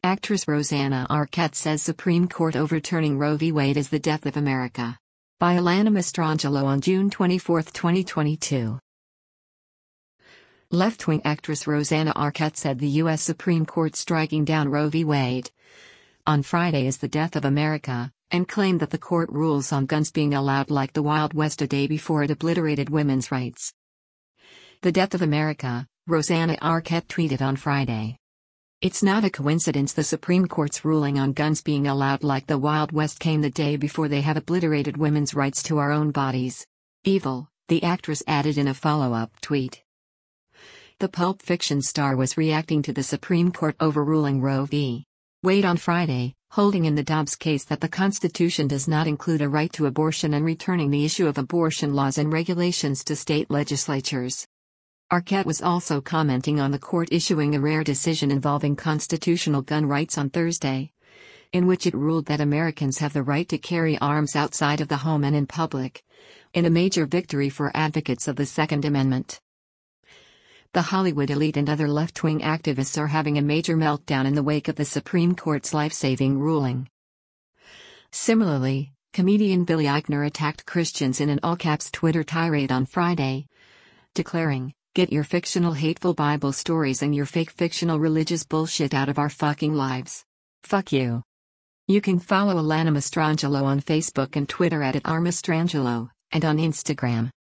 Actress Rosanna Arquette says Supreme Court overturning Roe v. Wade is the death of America. By Alana Mastrangelo on June 24, 2022. Left-wing actress Rosanna Arquette said the U.S. Supreme Court striking down Roe v. Wade on Friday is the death of America, and claimed that the court rules on guns being allowed like the Wild West a day before it obliterated women's rights. The death of America, Rosanna Arquette tweeted on Friday. It's not a coincidence the Supreme Court's ruling on guns being allowed like the Wild West came the day before they have obliterated women's rights to our own bodies. Evil, the actress added in a follow-up tweet. The Pulp Fiction star was reacting to the Supreme Court overruling Roe v. Wade on Friday, holding in the Dobbs case that the Constitution does not include a right to abortion and returning the issue of abortion laws and regulations to state legislatures. Arquette was also commenting on the court issuing a rare decision involving constitutional gun rights on Thursday, in which it ruled that Americans have the right to carry arms outside of the home and in public, in a major victory for advocates of the Second Amendment. The Hollywood elite and other left-wing activists are having a major meltdown in the wake of the Supreme Court's life-saving ruling. Similarly, comedian Billy Eichner attacked Christians in an all-caps Twitter tirade on Friday, declaring, "Get your fictional hateful Bible stories and your fake fictional religious bullshit out of our fucking lives. Fuck you." You can follow Alana Mastrangelo on Facebook and Twitter @RMastrangelo, and on Instagram